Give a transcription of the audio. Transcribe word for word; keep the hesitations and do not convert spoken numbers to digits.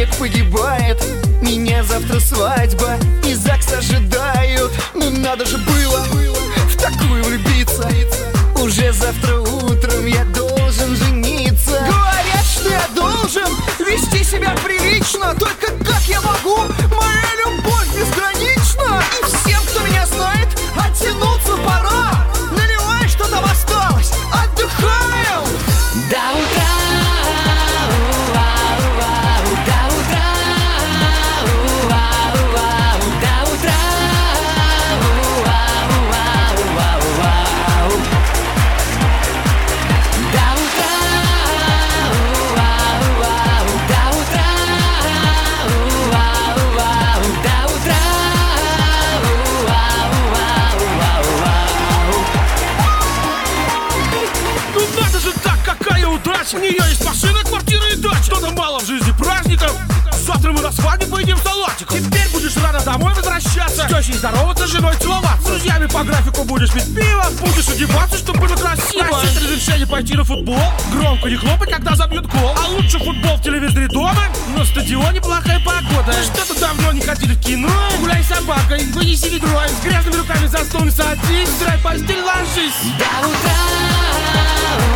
человек погибает. Меня завтра свадьба и ЗАГС ожидают. Ну надо же было в такую влюбиться. Уже завтра утром я должен жениться. Говорят, что я должен вести себя прилично. Только как я могу? Моя любовь безгранична. И всем, кто меня знает, оттянуться пора. Наливай, что там осталось, отдыхаем до утра. У нее есть машина, квартира и дача. Что-то мало в жизни праздников. Завтра мы на свадьбу поедим салатиком. Теперь будешь рано домой возвращаться, с тещей здороваться, с женой целоваться. С друзьями по графику будешь пить пиво. Будешь одеваться, чтобы было красиво. Просить разрешение пойти на футбол. Громко не хлопай, когда забьют гол. А лучше футбол в телевизоре дома. На стадионе плохая погода. Что-то давно не ходили в кино. Гуляй с собакой, вынеси ведро. С грязными руками за стол не садись. Стирай постель, ложись. До утра.